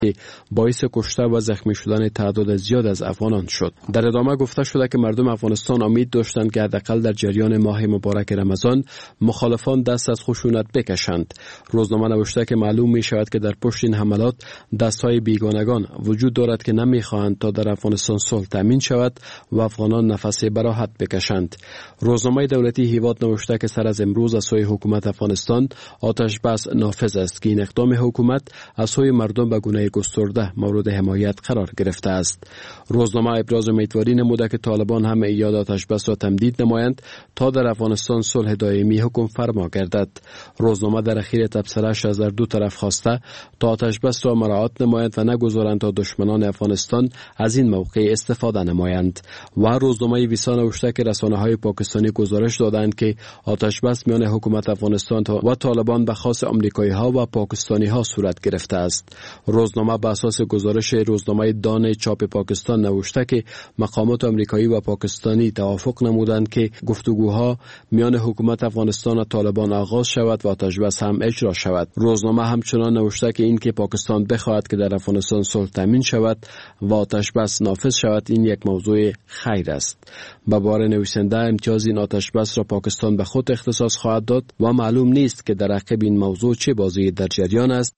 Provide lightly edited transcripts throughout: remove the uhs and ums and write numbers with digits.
که باعث کشته و زخمی شدن تعداد زیاد از افغانان شد. در ادامه گفته شده که مردم افغانستان امید داشتند که حداقل در جریان ماه مبارک رمضان مخالفان دست از خشونت بکشند. روزنامه نوشته که معلوم می شود که در پشت این حملات دستهای بیگانگان وجود دارد که نمیخواهند تا در افغانستان صلح تامین شود و افغانان نفس براحت بکشند. روزنامه دولتی هیواد نوشته که سر از امروز از سوی حکومت افغانستان آتش بس نافذ است که این اقدام حکومت از سوی مردم به گونه گسترده مورد حمایت قرار گرفته است. روزنامه ابراز امیدواری نموده که طالبان هم ایجاد آتش بس را تمدید نمایند تا در افغانستان صلح دائمی حکم فرما گردد. روزنامه در اخیر تبصره‌اش از دو طرف خواسته تا آتش بس را مراعات نمایند و نگذارند تا دشمنان افغانستان از این موقع استفاده نمایند. و روزنامه ویسا نوشته که رسانه‌های پاکستانی گزارش دادند که آتش بس میان حکومت افغانستان و طالبان به خاص آمریکایی‌ها و پاکستانی‌ها صورت گرفته است. روزنامه بر اساس گزارش روزنامه دان چاپ پاکستان نوشته که مقامات آمریکایی و پاکستانی توافق نمودند که گفتگوها میان حکومت افغانستان و طالبان آغاز شود و آتش بس هم اجرا شود. روزنامه همچنان نوشته که این که پاکستان بخواهد که در افغانستان صلح تامین شود و آتش بس نافذ شود این یک موضوع خیر است. به بار نویسنده امتیاز این آتش بس را پاکستان به خود اختصاص خواهد داد و معلوم نیست که در عقب این موضوع چه بازی در جریان است.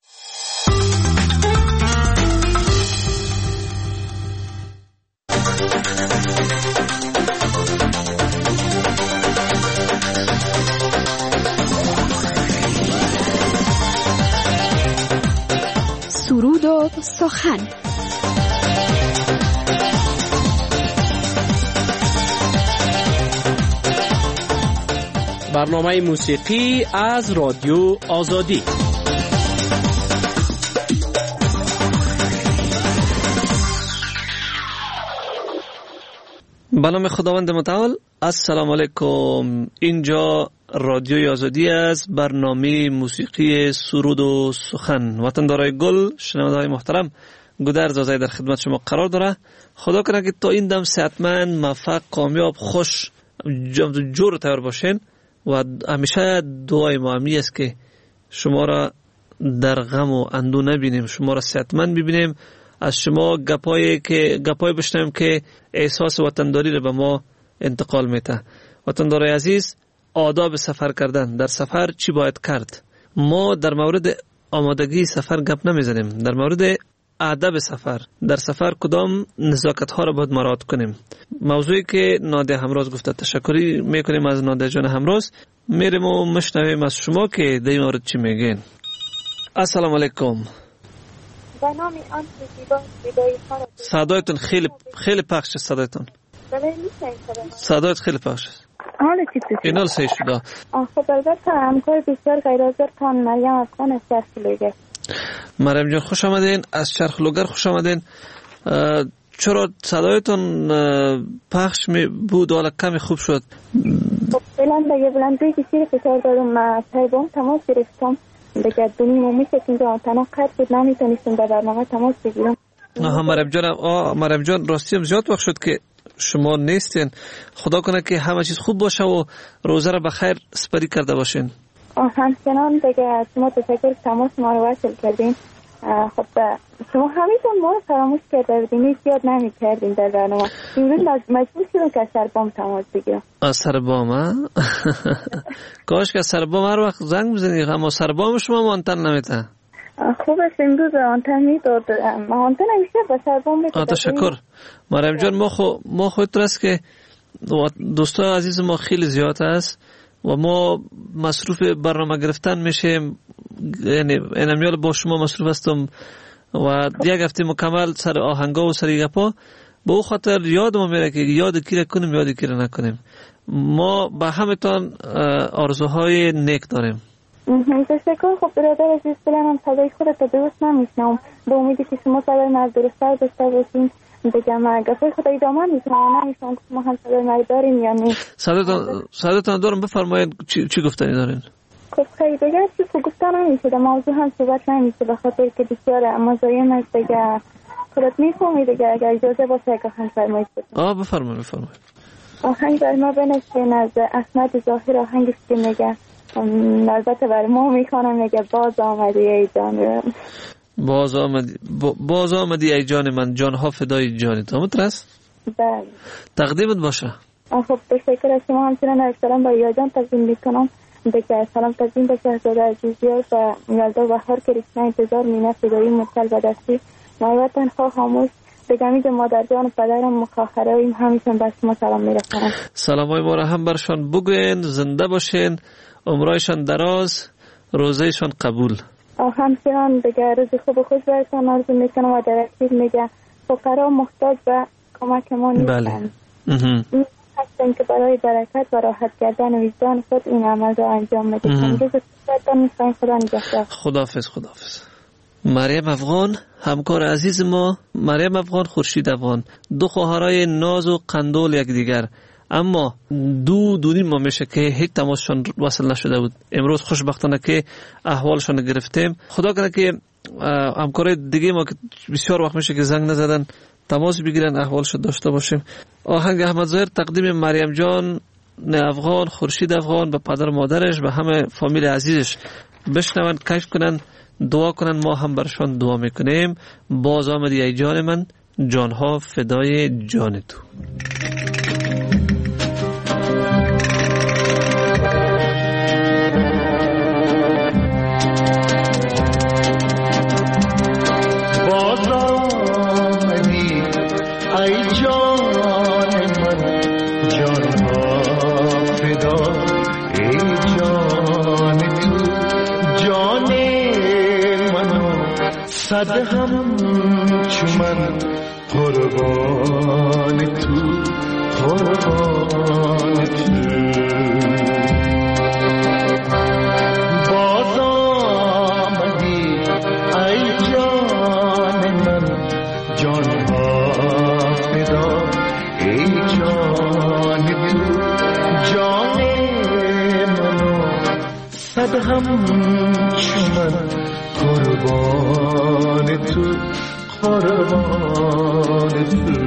سرود و سخن. برنامه موسیقی از رادیو آزادی. به نام خداوند متعال. السلام علیکم. اینجا رادیوی آزادی است. برنامه موسیقی سرود و سخن. وطندارای گل، شنونده‌های محترم، گودرز آزادی در خدمت شما قرار داره. خدا کنه که تا این دم صحتمند، موفق، کامیاب، خوش، جور تیار باشین و همیشه دعای ما همی است که شما را در غم و اندوه نبینیم، شما را صحتمند ببینیم، از شما گپای بشنویم که احساس وطنداری را به ما انتقال میده. وطندارای عزیز، آداب سفر کردن، در سفر چی باید کرد؟ ما در مورد آمادگی سفر گپ نمیزنیم، در مورد آداب سفر، در سفر کدام نزاکت ها را باید مراعات کنیم. موضوعی که نادیا همراز گفته، تشکری میکنیم از نادیا جان همراز. میریم و مشنویم از شما که در این مورد چی میگین. السلام علیکم. به نام آن زیبایی خانم. صدایتون خیلی پخش است. صدایتون. بله میشنوید. صدایت خیلی پخش است. حالا چطوری؟ اینال صحیح شده. خب البته همکار بسیار غیرحاضرتان مریم افغان از چرخ لوگر. مریم جان خوش آمدین، از چرخ لوگر خوش آمدین. چرا صدایتون پخش بود حالا کمی خوب شد؟ خب فعلا دیگه بلندی کسی فشار دادم، تایبان تماس گرفتم دیگه دونیم و میشه که اینجا آنتنا قطع بود، نمیتونستم در برنامه تماس بگیرم. مریم جان راستی هم زیاد وقت شد که شما نیستین. خدا کنه که همه چیز خوب باشه و روزه را بخیر سپری کرده باشین. همچنان دیگه شما تشکر تماس ما رو وصل کردین. خب شما همیشه ما رو فراموش کرده بودین، زیاد نمی کردین در برنامه. امروز مجبور شدم که از سربام تماس بگیرم. از سربام ها؟ کاش که سربام هر وقت زنگ بزنید، اما سربام شما آنتن نمیده. خوب است امروز آنتن میداد، آنتن همیشه با سربام میداد. تشکر مریم جان. ما خود است که دوستان عزیز ما خیلی زیاد است و ما مصروف برنامه گرفتن میشیم، یعنی انمیال با شما مصروف هستم و یک هفته مکمل سر آهنگا و سر گپا. به او خاطر یاد ما میره که یاد کی کنیم یاد کی نکنیم. ما به همتان آرزوهای نیک داریم. تشکر. خب برادر عزیز، فعلا صدای خودت درست نمیشنم، به امیدی که شما صدای مرد درست‌تر داشته باشین دیگه. من گپای خود ادامه میتونم، نمیشنم که ما هم صدای مرد داریم یا نه. صدایتان دارم، بفرمایید چی گفتنی دارین؟ خب خیلی دیگه چیزی گفتن نمیشه، در موضوع هم صحبت نمیشه به خاطر که بسیار مزایم است دیگه. خودت میفهمی دیگه، اگر اجازه باشه که آهنگ فرمایید. بفرمایید. آهنگ بر ما بنشین از احمد ظاهر، آهنگش که میگه البته بر ما میخوانم، میگه باز آمدی ای جان. باز آمدی ای جان من، جانها فدای جان تو. مترس؟ بله. تقدیمت باشه. خب تشکر از شما. همچنان اکثرا با یاجان تقدیم میکنم. دیگه سلام تقدیم به شهزاده عزیزیار و یلدا بهار که رسنا انتظار مینه فدایی مرسل بدستی نایوتن خواه خاموش دیگه میگه مادر جان و پدرم مخاخره ایم همیشون بس شما سلام میرسنم. سلام های ما را هم برشان بگوین، زنده باشین، عمرایشان دراز، روزهشان قبول. همچنان دیگه روز خوب و خوش برسان آرزو میکنم و در اکتیب میگه فقرا محتاج به کمک ما نیستن. بله. هستن که برای برکت و راحت کردن وجدان خود این عمل را انجام میدهند. روز خوب میخواین. خدا نگهدار. خداحافظ. مریم افغان همکار عزیز ما، مریم افغان، خورشید افغان، دو خواهرای ناز و قندول یکدیگر، اما دو ما میشه که هیچ تماسشان وصل نشده بود. امروز خوشبختانه که احوالشان گرفتیم. خدا کنه که همکارای دیگه ما که بسیار وقت میشه که زنگ نزدن تماس بگیرن احوالش داشته باشیم. آهنگ احمد ظاهر تقدیم مریم جان افغان، خورشید افغان، به پدر مادرش و همه فامیل عزیزش بشنون، کیف کنن، دعا کنن. ما هم برشان دعا میکنیم. باز آمدی ای جان من، جانها فدای جان تو. صد هم چمن قربان تو، قربان تو. باز آمدی ای جان من، جانها فدا ای جان تو. جان منو صد هم چمن قربان تو، قربان تو.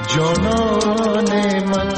جانان من.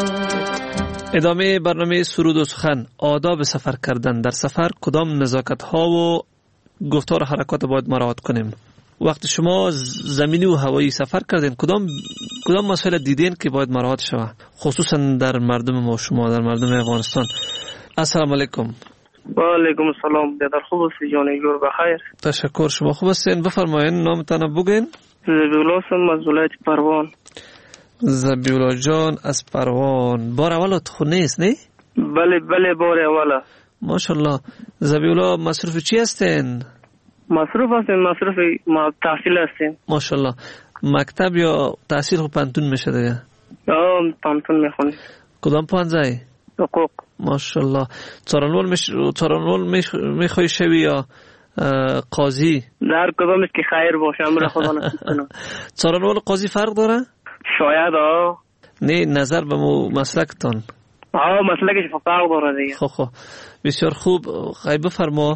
ادامه برنامه سرود و سخن. آداب سفر کردن. در سفر کدام نزاکت ها و گفتار و حرکات باید مراعات کنیم؟ وقتی شما زمینی و هوایی سفر کردین کدام مسائل دیدین که باید مراعات شود، خصوصا در مردم ما شما، در مردم افغانستان؟ السلام علیکم. و علیکم السلام. در خوب هستی جان؟ گور بخیر. تشکر. شما خوب هستین؟ بفرمایین نامتان بگین. زبیولا هستم از ولایت پروان. زبیولا جان از پروان. بار اول خونه است نه؟ بله بار اول. ماشاءالله. زبیولا مصروف چی هستین؟ مصروف تحصیل هستیم. ماشاءالله. مکتب یا تحصیل خب پانتون میشه دیگه؟ پانتون میخونی. کدام پانزه؟ حقوق. ماشاءالله. چارانول میخوای شوی یا قاضی؟ در کدامش که خیر باشه امر خدا نصیب کنه. چارانول قاضی فرق داره؟ شاید. نه نظر به مسلکتان. مسلکش فرق داره دیگه. خب بسیار خوب. خیلی بفرما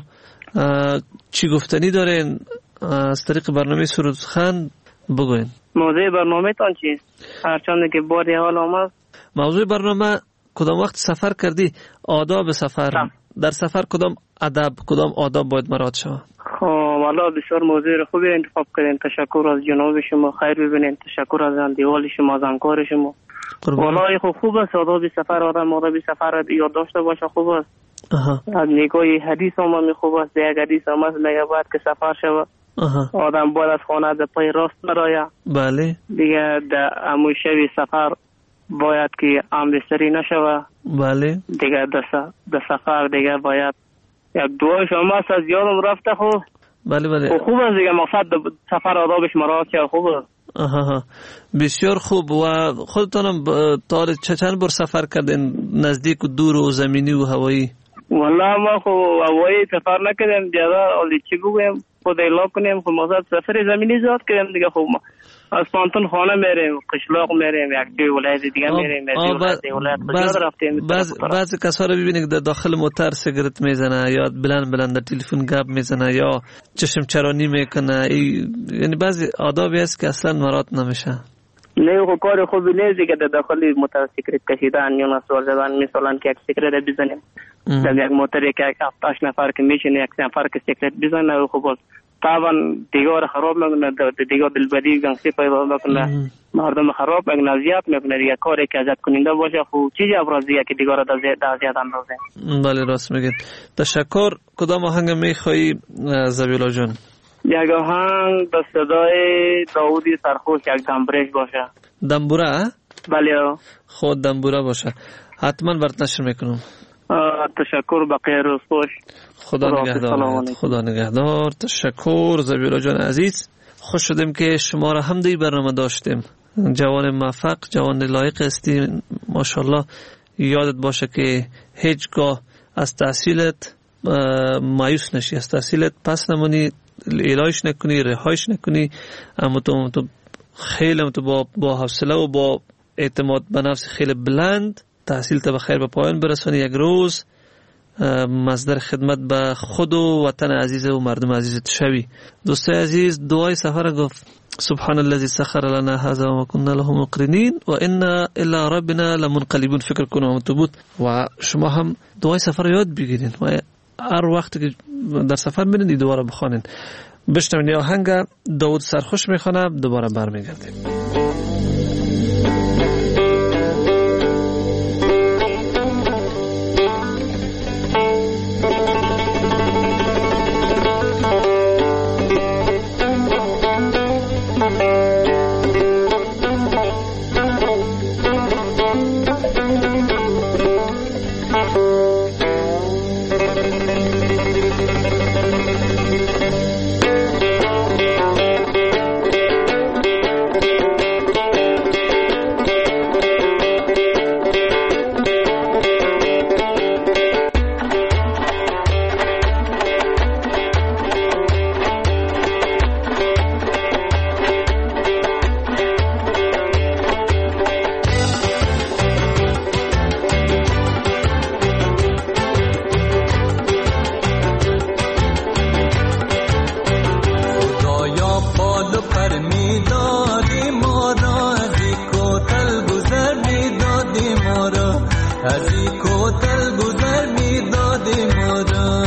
چی گفتنی دارین از طریق برنامه سرود سخن بگوین. موضوع برنامه تان چیست؟ هرچند که باری حال آمد. موضوع برنامه کدام وقت سفر کردی، آداب سفر. در سفر کدام آداب باید مراعات شود؟ والا بسیار موضوع خوبی انتخاب کردین. تشکر از جناب شما. خیر ببینین. تشکر از اندیوال شما، از همکار شما. والا خوب است آداب سفر. آداب سفر یاد داشته باشه خوب است. از نگاه حدیث هم خوب است. یک حدیث هم است میگه باید که سفر شود آدم باید از خانه در پای راست نراید. بله. دیگه در اموی شوی سفر باید که امبستری نشود. بله. دیگه در سفر دیگه باید یک دعای شما است از یادم رفته خوب. بله. خوب است دیگه مقصد سفر آدابش مراعات شد. خوب است. بسیار خوب. و خودتانم تا چند بار سفر کردین، نزدیک و دور و زمینی و هوایی؟ والله ما خو هوایی سفر نکردیم زیاده. اولی چی بگویم خود اعلام کنیم خو مقصد سفر زمینی زیاد کردیم دیگه. خوب از پانتون خانه میریم، قشلاق میریم، یک دوی ولایت دیگه میریم، ولایت رفتیم. بعضی کسا رو ببینید که در داخل موتر سیگرت میزنه یا بلند در تلفن گپ میزنه یا چشم چرانی میکنه. یعنی بعضی آدابی هست که اصلا مراعات نمیشه. نه خو کار خوبی نیست که در داخل موتر سیگرت کشیدن یا نسوار زدن. مثلا که یک سیگرت بزنیم در یک موتر یک 7 نفر که میشینه یک نفر که سیگرت بزنه خوب است. طبعا دیگه خراب میکنه، دیگه دلبری گنگسی پیدا میکنه، مردم خراب میکنه، اذیت میکنه. دیگه کاری که اذیت کننده باشه خب چیزی ابرازیه که دیگه را اذیت اندازه. بله راست میگید. تشکر. کدام آهنگ میخوایی زبیلا جان؟ یک آهنگ به صدای داودی سرخوش، یک دمبرش باشه. دمبوره؟ بله. خود دمبوره باشه. حتما برات نشر میکنم. تشکر. بقیه روز خوش. خدا نگهدار. تشکر زبیلا جان عزیز. خوش شدیم که شما را هم دی برنامه داشتیم. جوان موفق، جوان لایق هستی ماشاءالله. یادت باشه که هیچگاه از تحصیلت مایوس نشی، از تحصیلت پس نمونی، ایلایش نکنی، رهایش نکنی. اما تو خیلی با حوصله و با اعتماد به نفس خیلی بلند تحصیل تا به خیر به پایان برسانی. یک روز مصدر خدمت به خود و وطن عزیز و مردم عزیزت شوی. دوست عزیز دعای سفر گفت سبحان الذي سخر لنا هذا وما كنا له مقرنين وانا الى ربنا لمنقلبون. فکر کنم تو بود. و شما هم دعای سفر یاد بگیرین و هر وقت که در سفر میرین دوباره بخوانین. بشنوین آهنگ داود سرخوش میخونه، دوباره برمیگردیم. از این کوتل گذر میدادی مرا،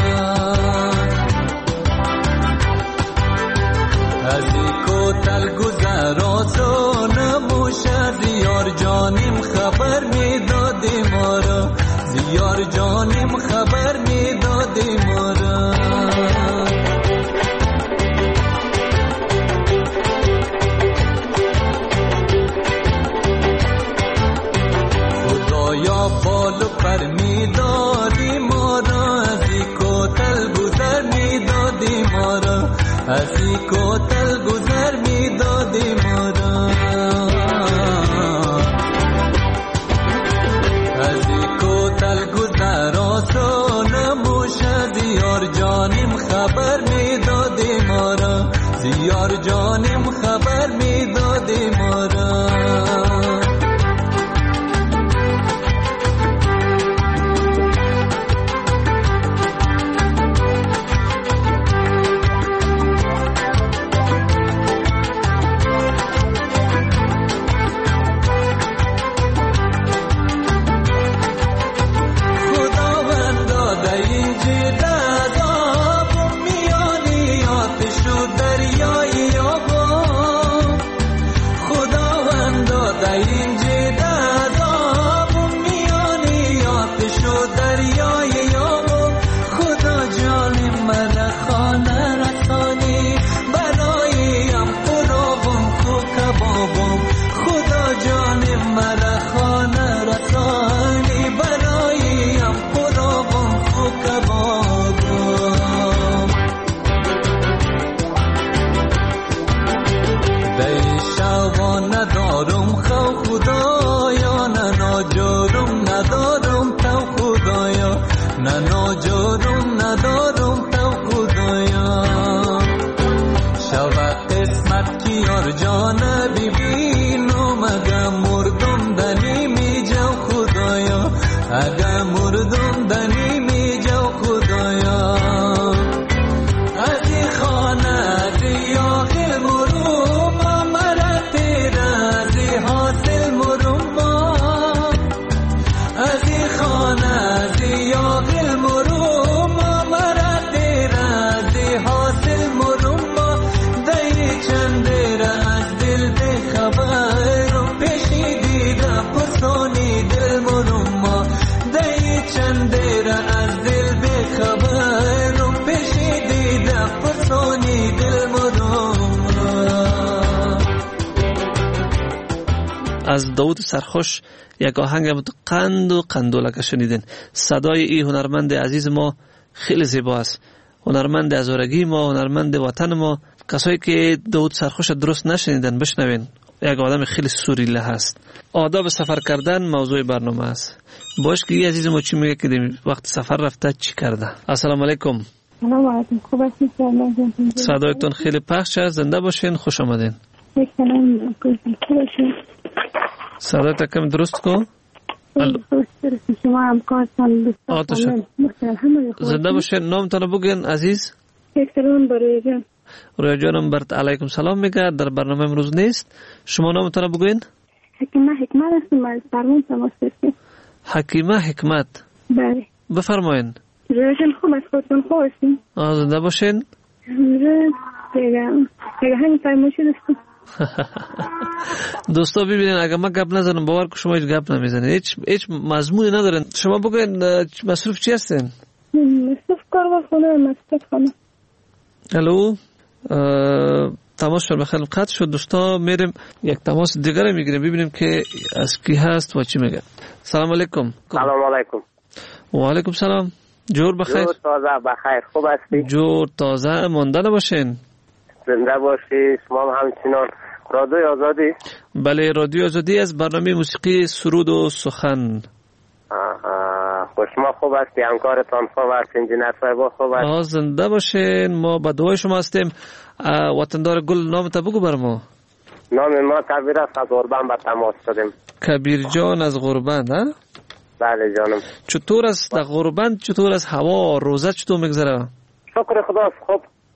از این کوتل گذر آسان موش، از یار جانیم خبر میدادی مرا، زیار جانیم خبر میدادی مرا. خدایا بال و پر میدادی مرا، از این کوتل گذر میدادی مرا، از این کوتل گذر میدادی مرا، از این کوتل گذر آسان موش، از یار جانیم خبر میدادی مرا، زیار جانیم خبر میدادی مرا. از داوود سرخوش یک آهنگ قند و قندولک شنیدین. صدای این هنرمند عزیز ما خیلی زیبا است. هنرمند هزارگی ما، هنرمند وطن ما. کسایی که داوود سرخوش درست نشنیدن بشنوین. یک آدم خیلی سوریله هست. آداب سفر کردن موضوع برنامه است. باش که این عزیز ما چی میگه که وقت سفر رفته چی کرده. السلام علیکم. سلام علیکم. خوب هستید؟ صدایتون خیلی پخش است. زنده باشین. خوش آمدین. سلام. خوب هستید؟ صدایت کم درست کو. شما همکارتان زنده باشین. نامتان بگین عزیز. سلام برای جان. رویا جانم برات علیکم سلام میگه. در برنامه امروز نیست. شما نامتان بگین. حکیمه حکمت هستم از برمون تماس هستیم. حکیمه حکمت. بله. بفرمایین. رویا جان خوب است. خودتون خوب هستیم. زنده باشین. دیگه همین فرمایشی دستم. دوستا ببینین اگر من گپ نزنم باور که شما هیچ گپ نمیزنید. هیچ مضمونی ندارن. شما بگین مصروف چی هستین؟ مصروف کار و خونه مصروف خونه. الو تماس شد بخیر قطع شد. دوستا میریم یک تماس دیگر میگیریم ببینیم که از کی هست و چی میگه. سلام علیکم. سلام علیکم. و علیکم سلام. جور بخیر. جور تازه بخیر. خوب هستی؟ جور تازه مانده نباشین. زنده باشی. شما همچنان. رادیوی آزادی؟ بله رادیوی آزادی از برنامه موسیقی سرود و سخن. شما خوب هستی؟ همکارتان خوب هست؟ انجینر صاحب خوب هست؟ زنده باشین. ما به دعای شما هستیم. وطندار گل نامت بگو بر ما. نام ما کبیر است. از غربن به تماس شدیم. کبیر جان از غربن ها؟ بله جانم. چطور است در غربن؟ چطور است هوا؟ روزه چطور میگذره؟ شکر خدا خوب.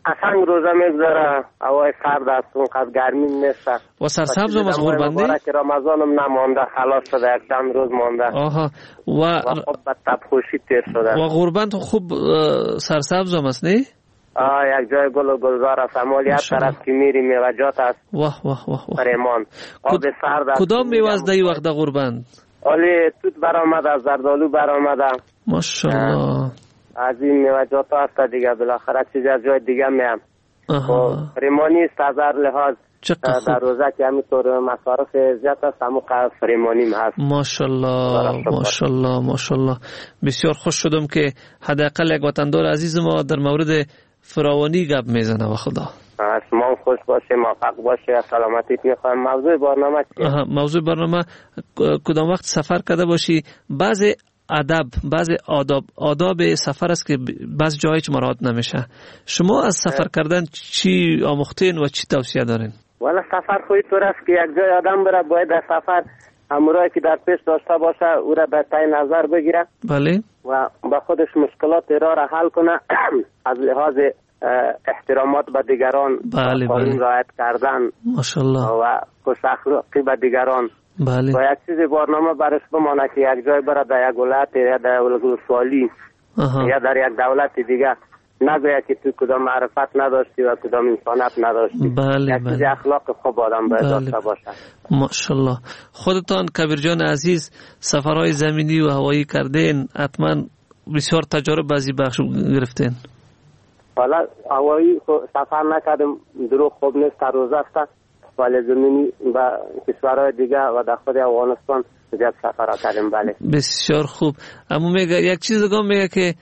قشنگ روزه میگذاره، هوای سرد است، اونقدر گرمی نیست و سرسبز هم از غوربنده؟ مبارک رمضانم نمانده، خلاص شده، یک چند روز مانده. آها. و خب به تبخوشی تیر شده. و غوربند خوب سرسبز هم است نه؟ یک جای گل و گلزار است، اما یک طرف که میری میوجات است. واه واه واه. فریمان. آب سرد است. کدام میوه از دی وقت غوربند؟ ولی توت برآمده، زردالو برآمده. ماشاءالله. از این میوجات هست دیگه، بالاخره چیزی از جای دیگه میام. فریمانی است از هر لحاظ. در روزه که همینطور مصارف زیاد است، همون قدر فریمانی هست. ماشاءالله ماشاءالله ماشاءالله. بسیار خوش شدم که حداقل یک وطندار عزیز ما در مورد فراوانی گپ میزنه. و خدا شما خوش باشه، موفق باشه، سلامتی میخوایم. موضوع برنامه چیه؟ موضوع برنامه کدام وقت سفر کرده باشی، بعضی ادب، بعضی آداب سفر است که بعض جایی که مراعات نمیشه. شما از سفر کردن چی آموختین و چی توصیه دارین؟ والا سفر خوی طور است که یک جای آدم بره، باید در سفر همراهی که در پیش داشته باشه او را به تای نظر بگیره. بله. و با خودش مشکلات را حل کنه از لحاظ احترامات به دیگران، قانون رعایت کردن، ماشاءالله، و خوش اخلاقی به دیگران. بله. و یک چیزی برنامه برش بمانه که یک جای بره در یک ولایت یا در ولسوالی یا در یک دولت دیگه نگویا که تو کدام معرفت نداشتی و کدام انسانیت نداشتی. بله. یک چیزی اخلاق خوب آدم باید داشته باشه. ماشاءالله. خودتان کبیر جان عزیز سفرهای زمینی و هوایی کردین، حتما بسیار تجارب بازی بخش گرفتین. حالا هوایی سفر نکردم، دروغ خوب نیست، روز است، ولی زمینی و کشورهای دیگه و در خود افغانستان زیاد سفر کردیم. بله. بسیار خوب. اما میگه یک چیز دیگه میگه که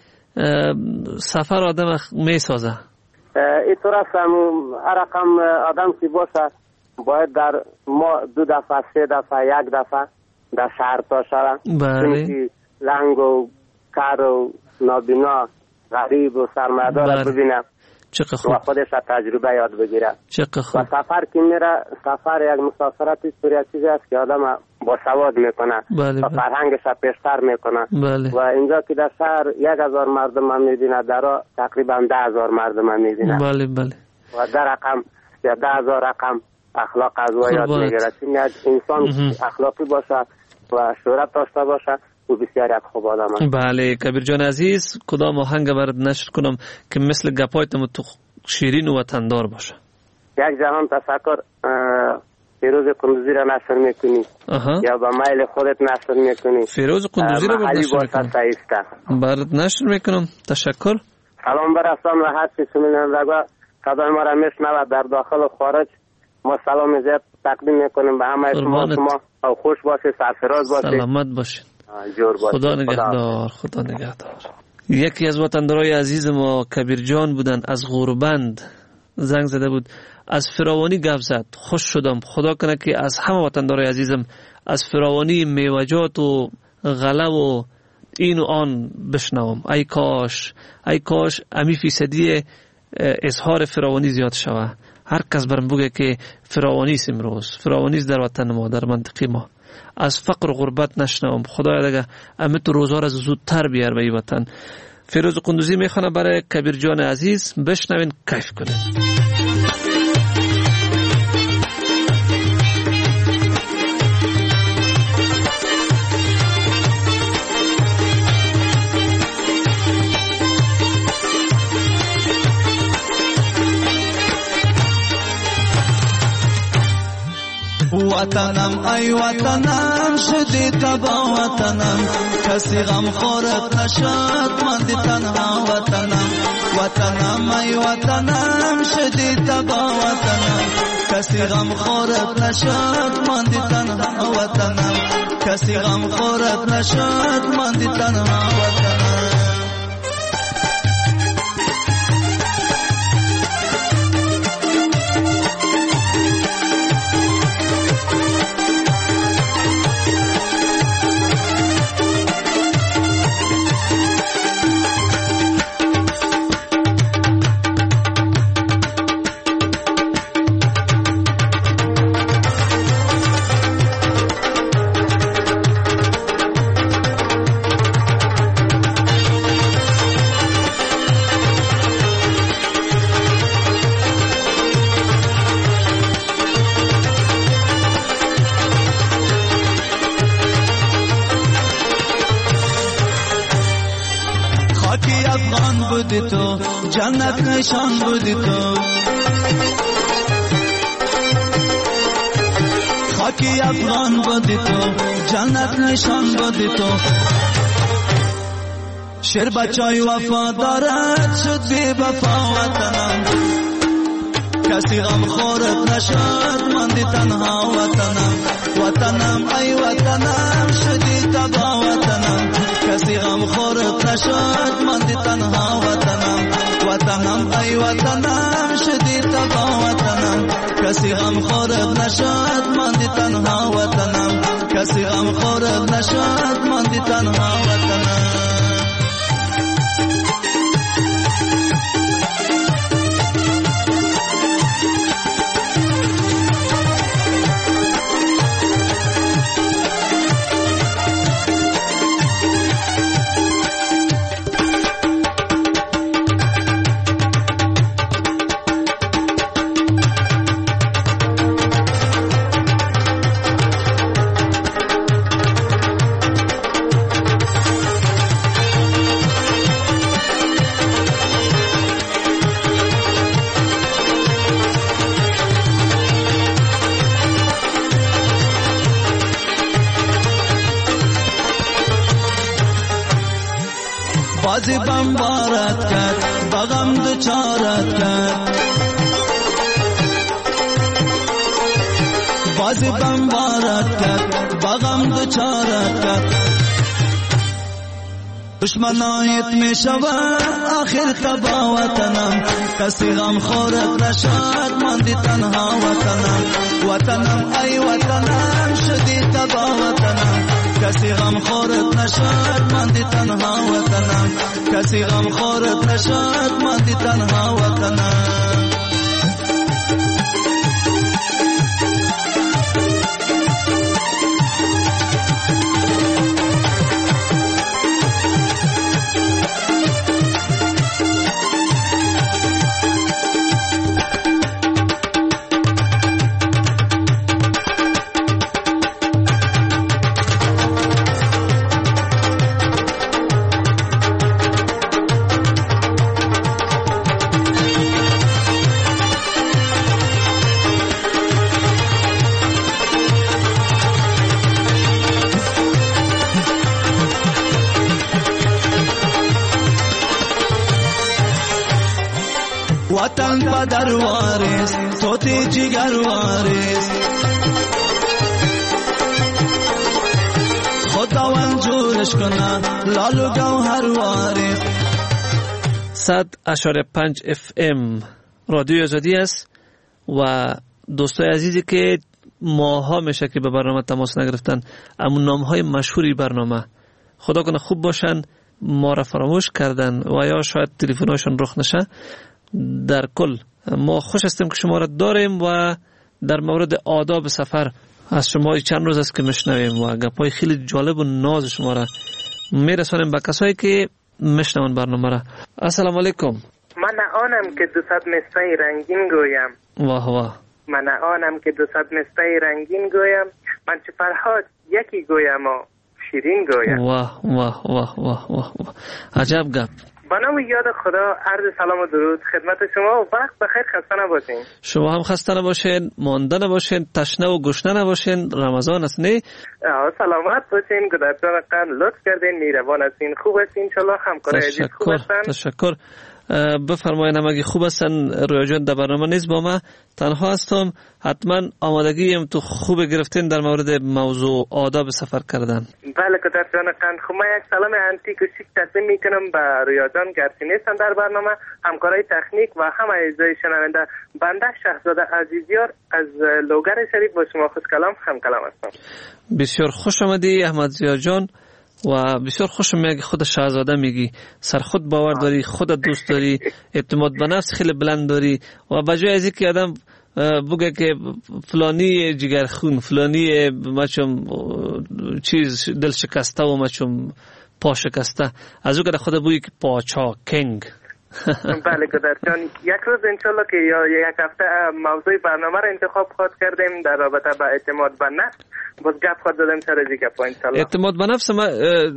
سفر آدم میسازه. اینطور است، هر رقم آدم که باشه باید در ما 2 دفعه 3 دفعه 1 دفعه در شهر تا شوه. بله. لنگ و کر و نابینا، غریب و سرمایه‌دار ببینه و خودش تجربه یاد بگیره. و سفر که میره، سفر یک مسافرتی یک چیزی است که آدم با سواد میکنه. بله. و فرهنگش پیشتر میکنه. بله. و اینجا که در شهر 1000 مردم هم میبینه، در تقریبا 10,000 مردم هم میبینه. بله بله. و در رقم یا 10,000 رقم اخلاق از او یاد میگیره. انسان اخلاقی باشه و شهرت داشته باشه و بسیار یک خوب آدم است. بله. کبیر جان عزیز، کدام آهنگ برات نشر کنم که مثل گپایتم تو شیرین و وطندار باشه؟ یک جهان تشکر. فیروز قندوزی را نشر میکنی یا با میل خودت نشر میکنی؟ فیروز قندوزی را برات نشر میکنم. برات نشر میکنم. تشکر. سلام برسان و هر چی شنونده صدای ما را میشنوه در داخل و خارج. ما سلام زیاد تقدیم میکنیم به همه شما و خوش باشید، سرفراز باشید، سلامت باشید، خدا نگهدار. خدا نگهدار. یکی از وطندارای عزیز ما کبیر جان بودن، از غوربند زنگ زده بود، از فراوانی گپ زد. خوش شدم. خدا کنه که از همه وطندارای عزیزم از فراوانی میوجات و غله و این و آن بشنوم. ای کاش امی فیصدی اظهار فراوانی زیاد شوه. هر کس برم بگه که فراوانی است، امروز فراوانی است در وطن ما، در منطقه ما. از فقر و غربت نشنوم. خدایا دیگه امت روزها را زودتر بیار به این وطن. فیروز قندوزی میخونه برای کبیر جان عزیز. بشنوین، کیف کنین. وطنم ای وطنم شدی تبا وطنم، کسی غم خورت نشد من دی تنها وطنم. وطنم ای وطنم شدی تبا وطنم، کسی غم خورت نشد من دی تنها وطنم. کسی غم خورت نشد من دی تنها وطنم. بودی تو، جنت نشان بودی تو. خاکی افغان بودی تو، جنت نشان بودی تو. شیر بچای وفادارت شد بی وفا وطنم، کسی غم خورت نشد ماندی تنها وطنم. وطنم ای وطنم شدی تبا وطنم، کسی غم خورت نشد ماندی تنها وطنم. وطنم ای وطنم شدی تبا وطنم، کسی غم خورت نشد ماندی تنها وطنم. کسی غم خورت نشد ماندی تنها وطنم. بازی بمبارت کرد بغم دوچارت کرد، بازی بمبارت کرد بغم دوچارت کرد. دشمنایت می شود آخر تبا وطنم، کسی غم خورت نشد ماندی تنها وطنم. وطنم ای وطنم شدی تبا وطنم، کسی غم خورت نشد ماندی تنها وطنم. کسی غم خورت نشد ماندی تنها وطنم. وطن پدر وارث توتی جگر وارث، خداوند جورش کنه لالو گوهر وارث. 100.5 FM رادیو آزادی است و دوستای عزیزی که ماها میشه که به برنامه تماس نگرفتن، اما نامهای مشهوری برنامه خدا کنه خوب باشن ما را فراموش کردن و یا شاید تلفن‌هاشون رخ نشه. در کل ما خوش هستیم که شما را داریم و در مورد آداب سفر از شما چند روز است که میشنویم و گپای خیلی جالب و ناز شما را میرسانیم به کسایی که میشنون برنامه را. السلام علیکم. من آنم که 200 مصرع رنگین گویم. واه واه. من آنم که 200 مصرع رنگین گویم، من چه فرهاد یکی گویم و شیرین گویم. واه واه واه واه واه واه. عجب گپ. با نام یاد خدا عرض سلام و درود خدمت شما و وقت بخیر. خسته نباشین. شما هم خسته نباشین، مانده نباشین، تشنه و گشنه نباشین. رمضان است نه؟ سلامت باشین. گدرتان قند لطف کردین، میروان هستین، خوب هستین، انشالله همکارای عزیز خوب هستن. تشکر. بفرمایید اگه خوب هستن رویا جان در برنامه نیست با ما تنها هستم، حتما آمادگی هم تو خوب گرفتین در مورد موضوع آداب سفر کردن. بله کدر جان قند خب من یک سلام انتیک و شیک تقدیم میکنم به رویا جان گرچه نیستن در برنامه، همکارای تکنیک و همه اعضای شنونده. بنده شهزاده عزیزیار از لوگر شریف با شما خوش کلام هم کلام هستم. بسیار خوش آمدی احمد زیا جان و بسیار خوشم میگی خود شاهزاده میگی، سر خود باور داری، خودت دوست داری، اعتماد به نفس خیلی بلند داری و بجای از اینکه آدم بگه که فلانی جگر خون، فلانی مچم چیز دل شکسته و مچم پا شکسته، از او که خود بگی که پاچا کنگ بله گدر جان، یک روز انشالله که یا یک هفته موضوع برنامه را انتخاب خود کردیم در رابطه با اعتماد به نفس. باز گپ خود دادم سر از گپ انشالله. اعتماد به نفس ما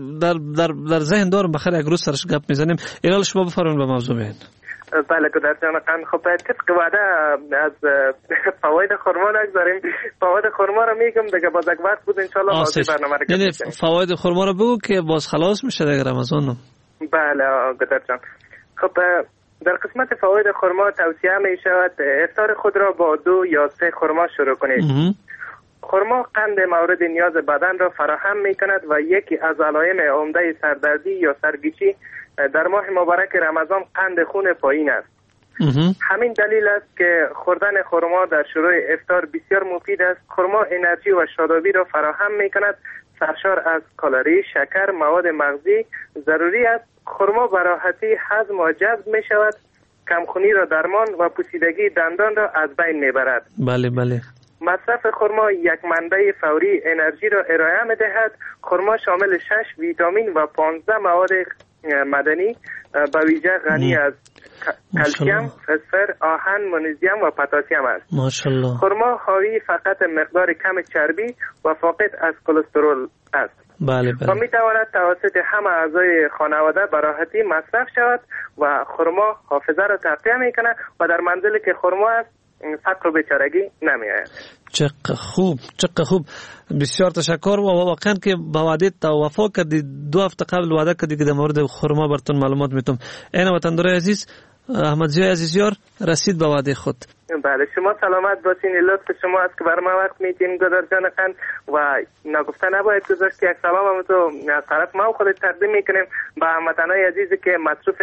در ذهن دارم، بخیر یک روز سرش گپ میزنیم. ایرال شما بفرمایید به موضوع بین. بله گدر جان، خب طبق وعده از فواید خرما نگذاریم. فواید خرما رو میگم دیگه، باز یک وقت بود انشالله موضوع برنامه رو. یعنی فواید خرما رو بگو که باز خلاص میشه دیگه رمضان. بله گدر جان، خب در قسمت فواید خرما توصیه می شود افطار خود را با 2 یا 3 خرما شروع کنید. خرما قند مورد نیاز بدن را فراهم می کند و یکی از علائم عمده سردردی یا سرگیچی در ماه مبارک رمضان قند خون پایین است. همین دلیل است که خوردن خرما در شروع افطار بسیار مفید است. خرما انرژی و شادابی را فراهم می کند، سرشار از کالری، شکر، مواد مغزی ضروری است. خرما به راحتی هضم و جذب می شود، کمخونی را درمان و پوسیدگی دندان را از بین می برد. بله بله. مصرف خرما یک منبع فوری انرژی را ارائه می دهد. خرما شامل 6 ویتامین و 15 مواد معدنی به ویژه غنی از کلسیم، فسفر، آهن، مگنیزیم و پتاسیم است. ماشاءالله. خرما حاوی فقط مقدار کم چربی و فاقد از کلسترول است. بله بله. و می تواند توسط همه اعضای خانواده به راحتی مصرف شود و خرما حافظه را تقویت می کند و در منزلی که خرما است فقر و بیچارگی نمی آید. چقدر خوب. بسیار تشکر. و واقعا که با وعده وفا کردی. 2 هفته قبل وعده کردی که در مورد خرما براتون معلومات میتم. این وطندار عزیز، احمد ضیا عزیزیار رسید به وعده خود. بله، شما سلامت باشین. لطف شما است که برای ما وقت میتین گذار جان قند و نگفته نباید گذاشت که یک سلام هم تو از طرف ما خودت تقدیم میکنیم به هموطنای عزیزی که مصروف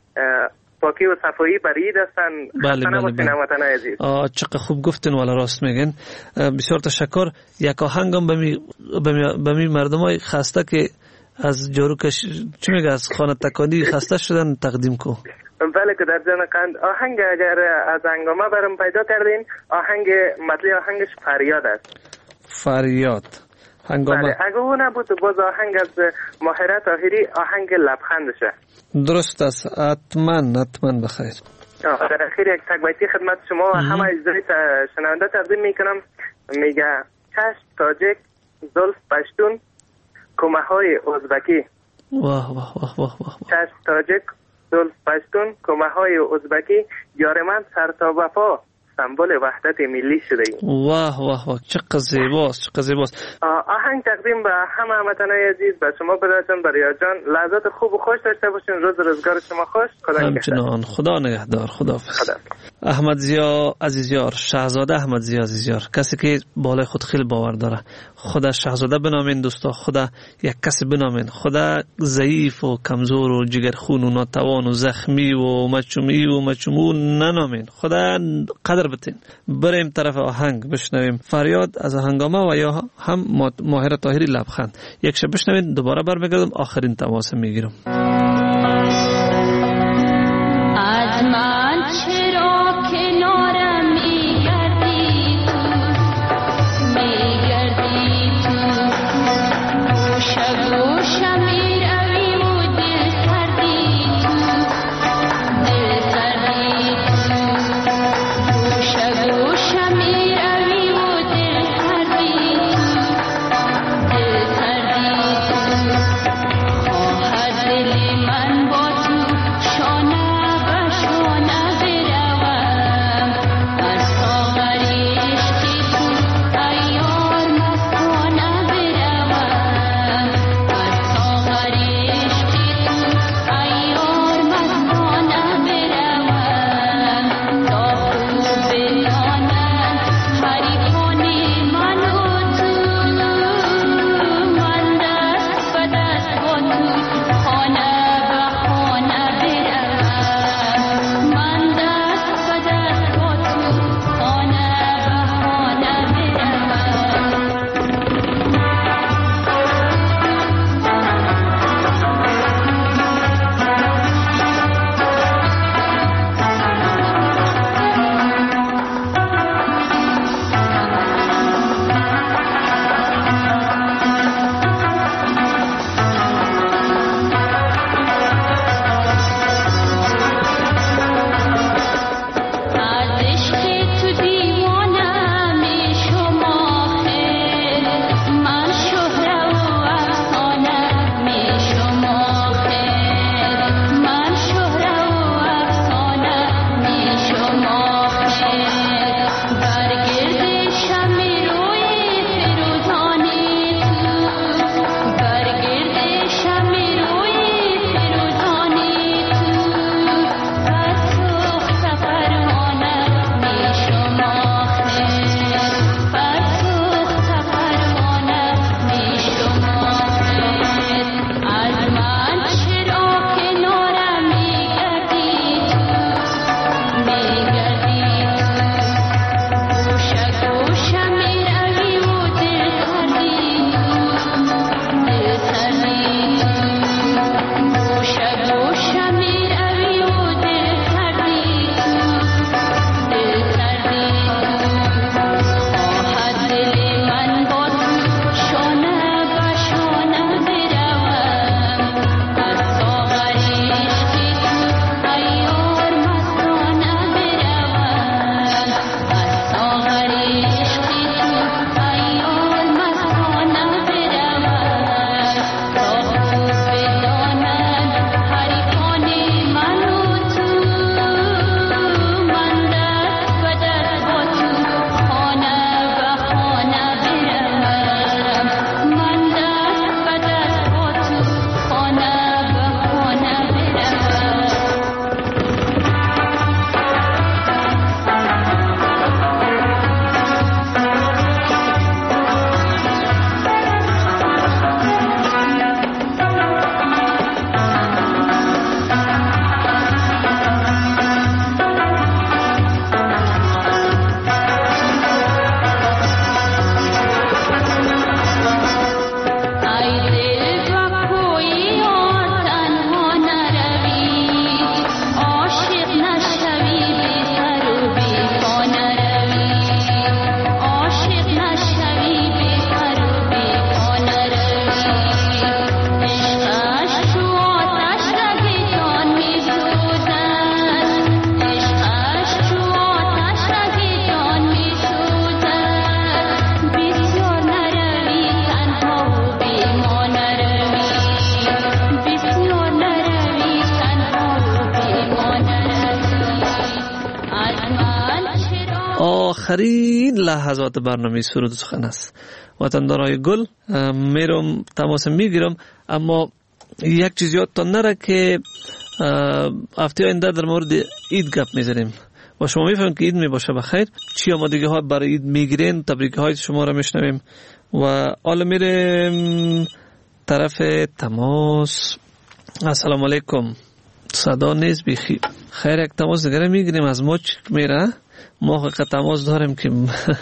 پاکی و صفایی برای عید هستن. بله. عزیز. چقدر خوب گفتین والا راست میگن. بسیار تشکر. یک آهنگم به می مردمای خسته که از جاروکش چی میگه از خانه تکانی خسته شدن تقدیم کو. بله که در جان قند آهنگ اگر از هنگامه برام پیدا کردین، آهنگ مطلع آهنگش فریاد است. فریاد هنگامه. بله، اگه اون نبود باز آهنگ از ماهره طاهری، آهنگ لبخندشه. درست است. حتما بخیر. در اخیر یک تکبیتی خدمت شما و همه اجزای شنونده تقدیم میکنم. میگه چشم تاجک، زلف پشتون، کمه های ازبکی. واه. چشم تاجک، زلف پشتون، کمه های ازبکی، یار من سر تا وفا، سمبل وحدت ملی شده ایم. واه چقدر زیباست. آهنگ تقدیم به همه هموطنای عزیز، به شما برادران، برای جان، لحظات خوب و خوش داشته باشین. روز روزگار شما خوش. خدا نگهدار. خداحافظ. احمد ضیا عزیزیار، شاهزاده احمد ضیا عزیزیار، کسی که بالای خود خیلی باور داره. خدا شاهزاده بنامین دوستا، خدا یک کسی بنامین. خدا ضعیف و کمزور و جگرخون و ناتوان و زخمی و مچومو ننامین. خدا قدر بتین. بریم طرف آهنگ بشنویم فریاد از هنگامه و یا هم ماهره طاهری لبخند. یک شب بشنویم، دوباره برمیگردم، آخرین تماس میگیرم. از من چرا کنارم میگردی تو گوشم میروی و دل سردی تو گوشم میروی و دل سردی خواهد دلی آخرین لحظات برنامه سرود و سخن است. وطندارای گل، میرم تماس میگیرم، اما یک چیز یادتان نره که هفته آینده در مورد عید گپ میزنیم و شما میفهمید که عید میباشه بخیر، چی آمادگی ها برای عید میگیرین، تبریک های شما را میشنویم و حالا میریم طرف تماس. السلام علیکم. صدا نیست بیخی. خیر، یک تماس دیگه میگیریم. از ما چی میره؟ ما حقیقت تماس داریم که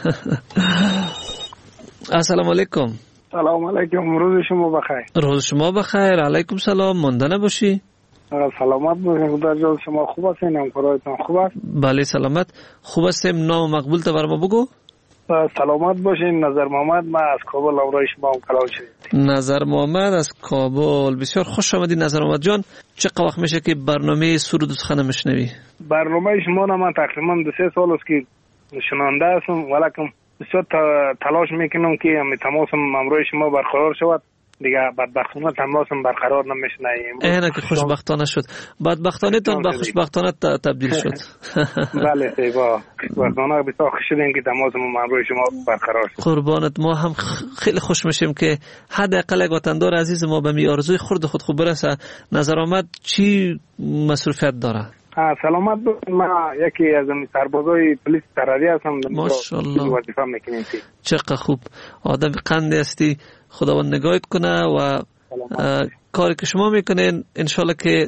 السلام علیکم. سلام علیکم، روز شما بخیر. روز شما بخیر. علیکم سلام. مانده نباشی. سلامت باشین. خدا جان شما خوب هستین؟ همکارایتان خوب است؟ بله سلامت. خوب هستیم. نام مقبول تا برام بگو. سلامت باشین. نظر محمد، ما از کابل امروز شما هم کلاو شدید. نظر محمد از کابل. بسیار خوش آمدید نظر محمد جان. چقدر وقت میشه که برنامه سرود و سخن میشنوی؟ برنامه شما را من تقریبا 2-3 سال است که شنونده هستم، ولیکن بسیار تلاش میکنم که تماسم امروز شما برقرار شود. دیگه بدبختانه تماسم برقرار نمیشنه. اینه که خوشبختانه شد. بدبختانه تان به خوشبختانه تبدیل شد. بله سیبا. خوشبختانه بسیار خوش شدیم که تماسم امروز شما برقرار شد. قربانت. ما هم خیلی خوش میشیم که حداقل یک وطندار عزیز ما به می آرزوی خود خوب برسه. نظر آمد چی مصروفیت داره؟ سلامت ما یکی از سربازای پلیس تراری هستم. ماشاءالله. وظیفه میکنیم. چقدر خوب. آدم قندی هستی. خداوند نگاهت کنه و کاری که شما میکنین انشالله که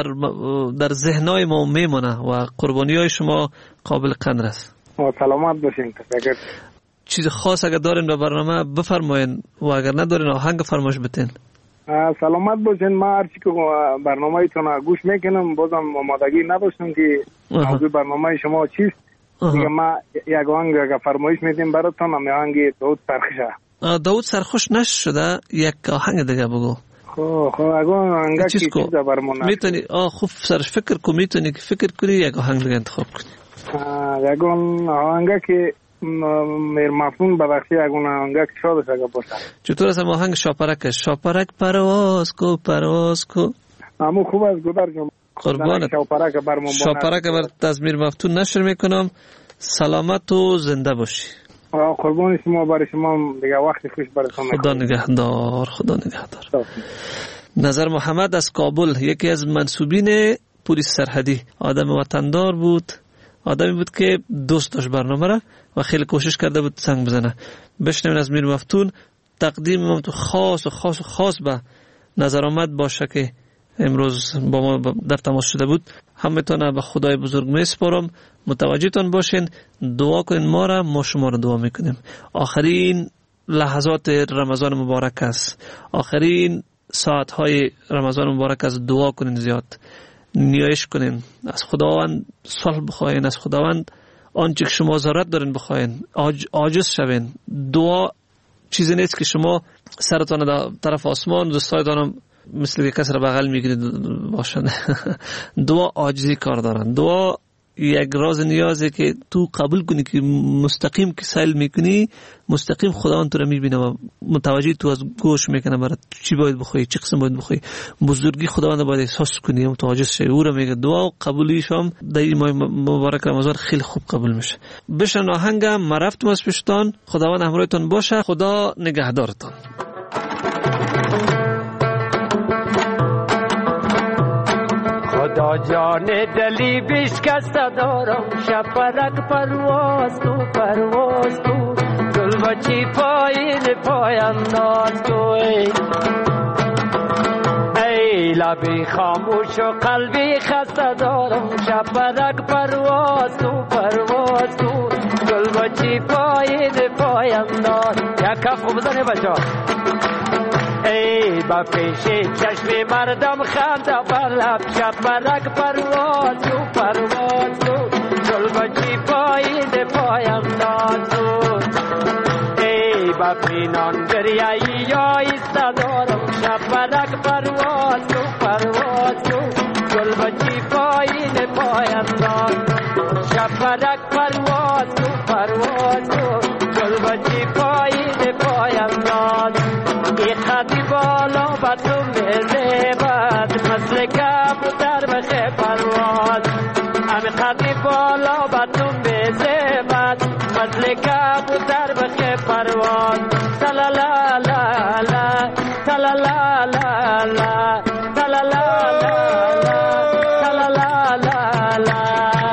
در ذهنای ما میمونه و قربانی های شما قابل قدر است. سلامت باشین. تشکر. چیز خاص اگر دارین به برنامه بفرمایین و اگر ندارین آهنگ فرمایش بتین. سلامت باشین. ما هرچی که برنامه ایتون گوش میکنم، بازم آمادگی نداشتم که موضوع برنامه شما چیست. دیگه ما یک آهنگ اگر فرمایش میدیم براتون، هم آهنگ داود سرخوشه. داود سرخوش نشده، یک آهنگ دیگه بگو. خب اگه آهنگ چیز برمونه میتونی خوب سرش فکر کنی، میتونی که فکر کنی یک آهنگ دیگه انتخاب کنی. یک آهنگ که میر مفهوم ببخشی، یک آهنگ که شادش اگه باشه. چطور است آهنگ شاپرک؟ شاپرک پرواز کو. همون خوب از گودر جون. قربانت. شاپرک بر تزمیر مفتون نشر میکنم. سلامت و زنده باشی. قربان شما، برای شما دیگه وقتی خوش براتون. خدا نگهدار. خدا نگهدار. نظر محمد از کابل، یکی از منصوبین پلیس سرحدی، آدم وطندار بود، آدمی بود که دوست داشت برنامه را و خیلی کوشش کرده بود سنگ بزنه. بشنوین از میر مفتون. تقدیم ما تو خاص به نظر آمد باشه که امروز با ما در تماس شده بود. همتون به خدای بزرگ میسپارم. متوجهتون باشین، دعا کنین ما را، ما شما را دعا میکنیم. آخرین لحظات رمضان مبارک است، آخرین ساعتهای رمضان مبارک است. دعا کنین، زیاد نیایش کنین، از خداوند صلح بخواین، از خداوند آنچه که شما ضرورت دارین بخواین، عاجز شوین. دعا چیزی نیست که شما سرتان در طرف آسمان دوستایتان مثل کسی را بغل میگیرید باشند. دعا عاجزی کار دارن. دعا یک راز نیازه که تو قبول کنی که مستقیم که سیل میکنی، مستقیم خداوند تو را میبینه و متوجه تو از گوش میکنه برات چی باید بخوای، چی قسم باید بخوای. بزرگی خداوند باید احساس کنی، متوجه شی. او را میگه دعا قبولیش هم در این ماه مبارک رمضان خیلی خوب قبول میشه. بشن آهنگم ما رفتم از پشتان. خداوند همراهتون باشه. خدا نگهدارتون. خدا جان دلی بشکسته دارم، شپرک پرواز تو گل بچی پای انداز تو. ای لبی خاموش و قلبی خسته دارم، شپرک پرواز تو گل بچی پای انداز. یک کف خوب بزنه بچه. ای با پیش چشم مردم خنده بر لب، شپرک پرواز تو گل بچی پای انداز. ای با پینان دریایی یا ایسته دارم، شپرک پرواز تو گل بچی پای انداز. شپرک پرواز تو گل بچی پای انداز. ای خطی بالا با تو میزیبد، مثل کبوتر بخی پرواز. امی خطی بالا با تو میزیبد، مثل la la la la, la la la la la, la la la la.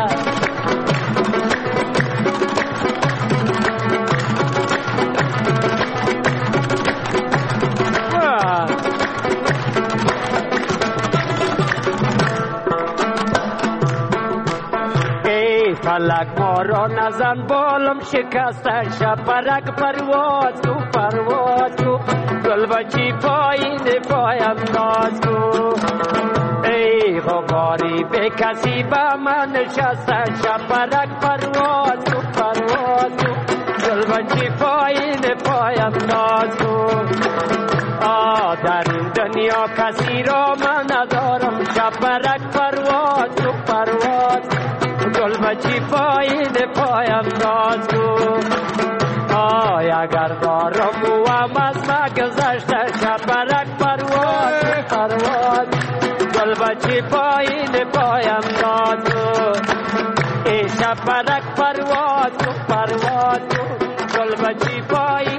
فلک ما را نزن بالم شکسته شپرک پرواز کو پرواز کو گل بچی پایین پایم ناز کو ای غباری به کسی با من نشسته شپرک پرواز کو پرواز کو گل بچی پایین پایم ناز کو در این دنیا کسی را من ندارم شپرک پرواز کو پرواز گل بچی پایین پایم ناز کو اگر دارم و از ما گذشته شپرک پرواز پرواز گل بچی پایین پایم ناز کو ای شپرک پرواز پرواز گل بچی پایین